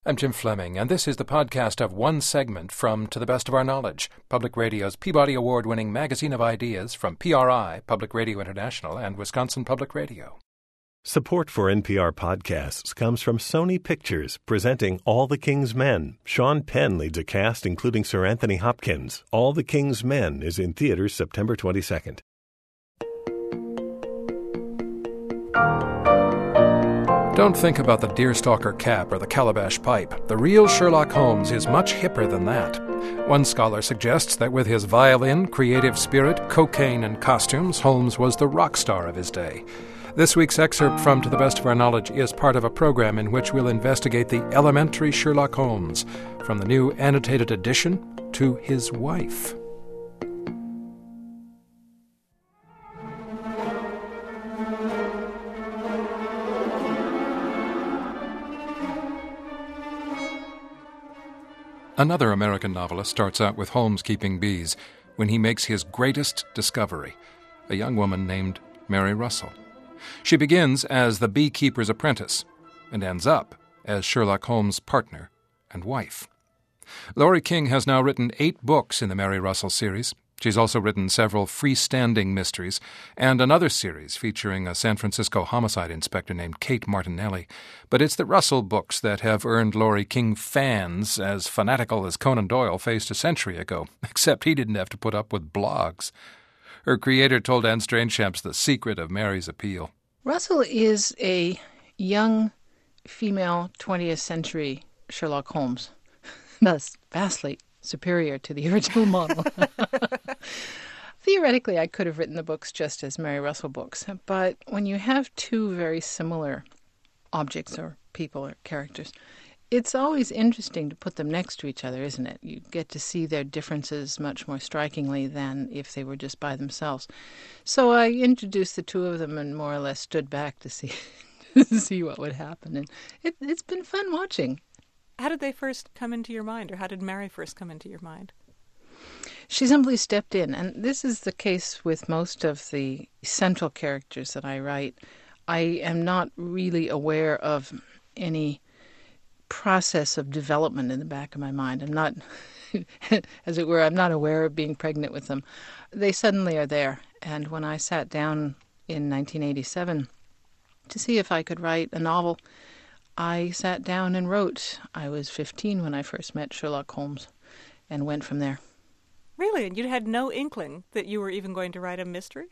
I'm Jim Fleming, and this is the podcast of one segment from To the Best of Our Knowledge, Public Radio's Peabody Award-winning magazine of ideas from PRI, Public Radio International, and Wisconsin Public Radio. Support for NPR podcasts comes from Sony Pictures, presenting All the King's Men. Sean Penn leads a cast including Sir Anthony Hopkins. All the King's Men is in theaters September 22nd. Don't think about the deerstalker cap or the calabash pipe. The real Sherlock Holmes is much hipper than that. One scholar suggests that with his violin, creative spirit, cocaine, and costumes, Holmes was the rock star of his day. This week's excerpt from To the Best of Our Knowledge is part of a program in which we'll investigate the elementary Sherlock Holmes, from the new annotated edition to his wife. Another American novelist starts out with Holmes keeping bees when he makes his greatest discovery, a young woman named Mary Russell. She begins as the beekeeper's apprentice and ends up as Sherlock Holmes' partner and wife. Laurie King has now written 8 books in the Mary Russell series. She's also written several freestanding mysteries and another series featuring a San Francisco homicide inspector named Kate Martinelli. But it's the Russell books that have earned Laurie King fans as fanatical as Conan Doyle faced a century ago, except he didn't have to put up with blogs. Her creator told Anne Strainchamps the secret of Mary's appeal. Russell is a young female 20th century Sherlock Holmes, thus vastly superior to the original model. Theoretically, I could have written the books just as Mary Russell books, but when you have two very similar objects or people or characters, it's always interesting to put them next to each other, isn't it? You get to see their differences much more strikingly than if they were just by themselves. So I introduced the two of them and more or less stood back to see what would happen. And it's been fun watching. How did they first come into your mind, or how did Mary first come into your mind? She simply stepped in, and this is the case with most of the central characters that I write. I am not really aware of any process of development in the back of my mind. I'm not, as it were, I'm not aware of being pregnant with them. They suddenly are there, and when I sat down in 1987 to see if I could write a novel, I sat down and wrote. I was 15 when I first met Sherlock Holmes and went from there. Really? And you had no inkling that you were even going to write a mystery?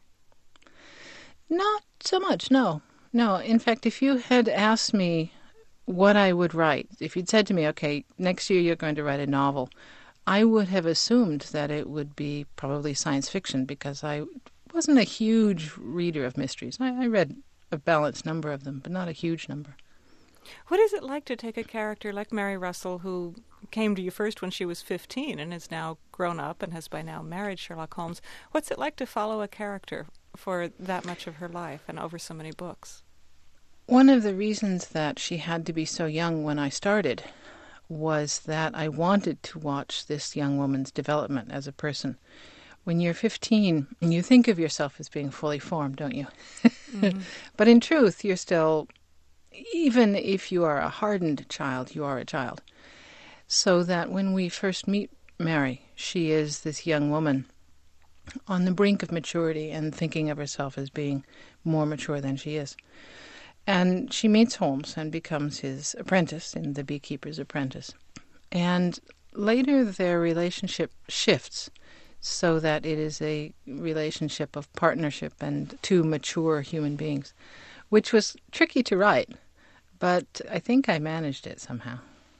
Not so much, no. No, in fact, if you had asked me what I would write, if you'd said to me, okay, next year you're going to write a novel, I would have assumed that it would be probably science fiction because I wasn't a huge reader of mysteries. I read a balanced number of them, but not a huge number. What is it like to take a character like Mary Russell, who came to you first when she was 15 and is now grown up and has by now married Sherlock Holmes? What's it like to follow a character for that much of her life and over so many books? One of the reasons that she had to be so young when I started was that I wanted to watch this young woman's development as a person. When you're 15, you think of yourself as being fully formed, don't you? Mm-hmm. But in truth, you're still... Even if you are a hardened child, you are a child. So that when we first meet Mary, she is this young woman on the brink of maturity and thinking of herself as being more mature than she is. And she meets Holmes and becomes his apprentice in The Beekeeper's Apprentice. And later their relationship shifts so that it is a relationship of partnership and two mature human beings, which was tricky to write, but I think I managed it somehow.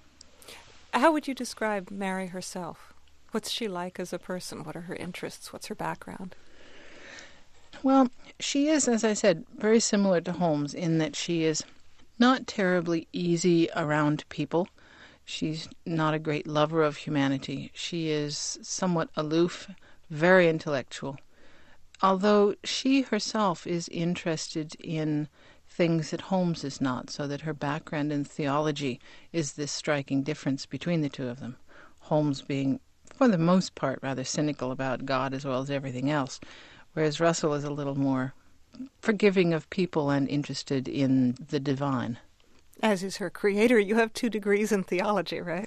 How would you describe Mary herself? What's she like as a person? What are her interests? What's her background? Well, she is, as I said, very similar to Holmes in that she is not terribly easy around people. She's not a great lover of humanity. She is somewhat aloof, very intellectual, although she herself is interested in things that Holmes is not, so that her background in theology is this striking difference between the two of them. Holmes being, for the most part, rather cynical about God as well as everything else, whereas Russell is a little more forgiving of people and interested in the divine. As is her creator. You have 2 degrees in theology, right?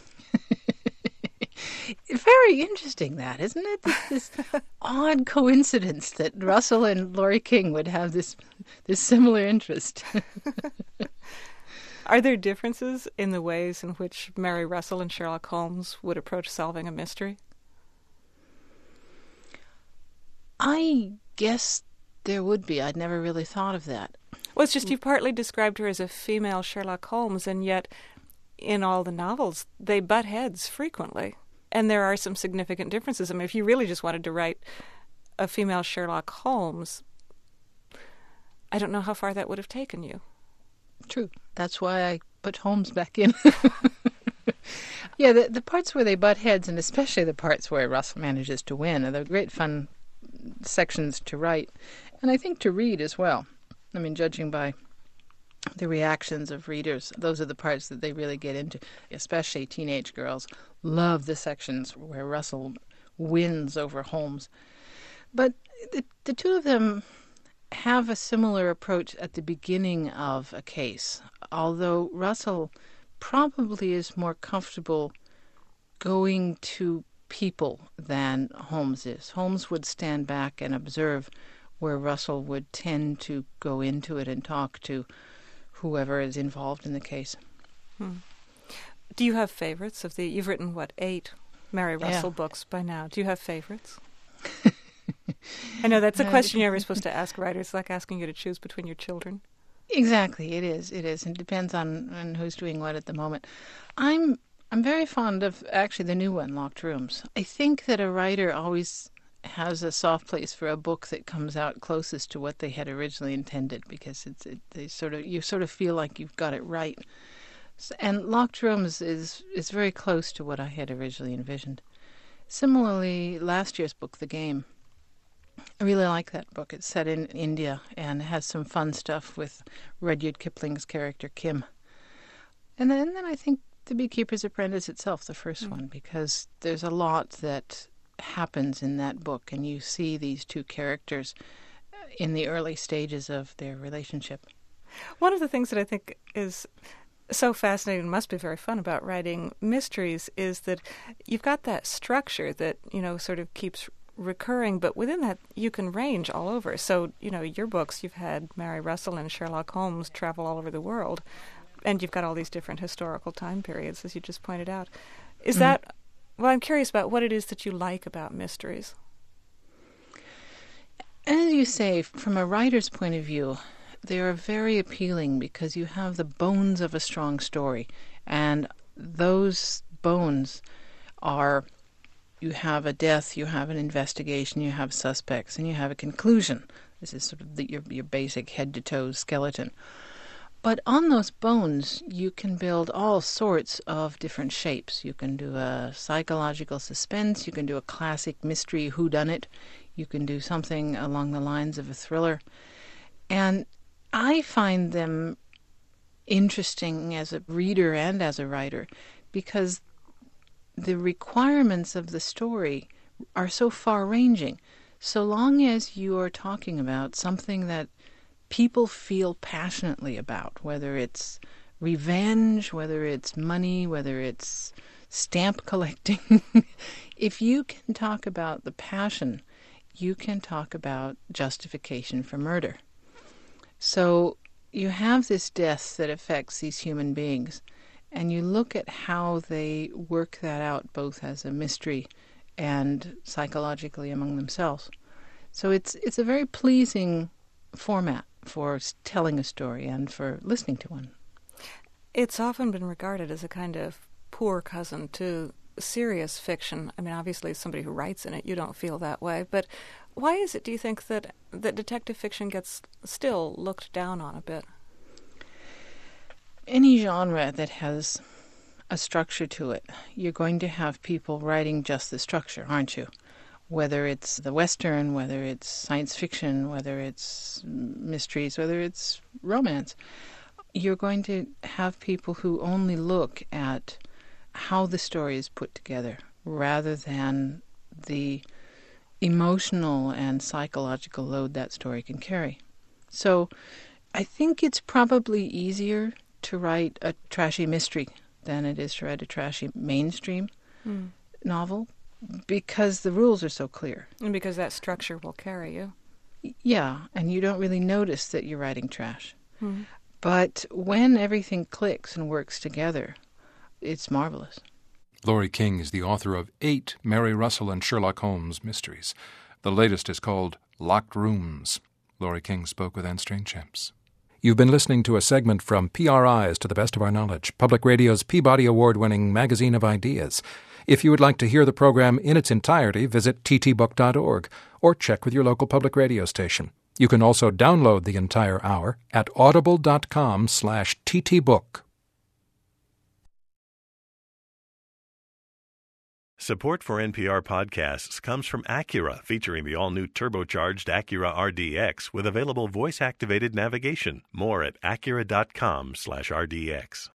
Very interesting, that, isn't it? This odd coincidence that Russell and Laurie King would have this similar interest. Are there differences in the ways in which Mary Russell and Sherlock Holmes would approach solving a mystery? I guess there would be. I'd never really thought of that. Well, it's just you partly described her as a female Sherlock Holmes, and yet in all the novels they butt heads frequently. And there are some significant differences. I mean, if you really just wanted to write a female Sherlock Holmes, I don't know how far that would have taken you. True. That's why I put Holmes back in. Yeah, the parts where they butt heads, and especially the parts where Russell manages to win, are the great fun sections to write, and I think to read as well. I mean, judging by the reactions of readers, those are the parts that they really get into. Especially teenage girls love the sections where Russell wins over Holmes. But the two of them have a similar approach at the beginning of a case, although Russell probably is more comfortable going to people than Holmes is. Holmes would stand back and observe, where Russell would tend to go into it and talk to whoever is involved in the case. Do you have favorites of you've written, 8 Mary Russell books by now. Do you have favorites? I know that's a question you're never supposed to ask writers, like asking you to choose between your children. Exactly, it is. It depends on who's doing what at the moment. I'm very fond of, actually, the new one, Locked Rooms. I think that a writer always has a soft place for a book that comes out closest to what they had originally intended, because you sort of feel like you've got it right. And Locked Rooms is very close to what I had originally envisioned. Similarly, last year's book, The Game, I really like that book. It's set in India and has some fun stuff with Rudyard Kipling's character Kim. And then I think The Beekeeper's Apprentice itself, the first one, because there's a lot that happens in that book, and you see these two characters in the early stages of their relationship. One of the things that I think is so fascinating and must be very fun about writing mysteries is that you've got that structure that, sort of keeps recurring, but within that you can range all over. So, your books, you've had Mary Russell and Sherlock Holmes travel all over the world, and you've got all these different historical time periods, as you just pointed out. Is that... Well, I'm curious about what it is that you like about mysteries. As you say, from a writer's point of view, they are very appealing because you have the bones of a strong story. And those bones are, you have a death, you have an investigation, you have suspects, and you have a conclusion. This is sort of your basic head-to-toe skeleton. But on those bones, you can build all sorts of different shapes. You can do a psychological suspense. You can do a classic mystery whodunit. You can do something along the lines of a thriller. And I find them interesting as a reader and as a writer because the requirements of the story are so far-ranging. So long as you are talking about something that people feel passionately about, whether it's revenge, whether it's money, whether it's stamp collecting. If you can talk about the passion, you can talk about justification for murder. So you have this death that affects these human beings, and you look at how they work that out both as a mystery and psychologically among themselves. So it's a very pleasing format for telling a story and for listening to one. It's often been regarded as a kind of poor cousin to serious fiction. I mean, obviously, as somebody who writes in it, you don't feel that way. But why is it, do you think, that detective fiction gets still looked down on a bit? Any genre that has a structure to it, you're going to have people writing just the structure, aren't you? Whether it's the Western, whether it's science fiction, whether it's mysteries, whether it's romance, you're going to have people who only look at how the story is put together rather than the emotional and psychological load that story can carry. So I think it's probably easier to write a trashy mystery than it is to write a trashy mainstream novel, because the rules are so clear. And because that structure will carry you. Yeah, and you don't really notice that you're writing trash. But when everything clicks and works together, it's marvelous. Laurie King is the author of 8 Mary Russell and Sherlock Holmes mysteries. The latest is called Locked Rooms. Laurie King spoke with Anne Strainchamps. You've been listening to a segment from PRI's To the Best of Our Knowledge, Public Radio's Peabody Award-winning magazine of ideas. If you would like to hear the program in its entirety, visit ttbook.org or check with your local public radio station. You can also download the entire hour at audible.com/ttbook. Support for NPR podcasts comes from Acura, featuring the all-new turbocharged Acura RDX with available voice-activated navigation. More at acura.com/RDX.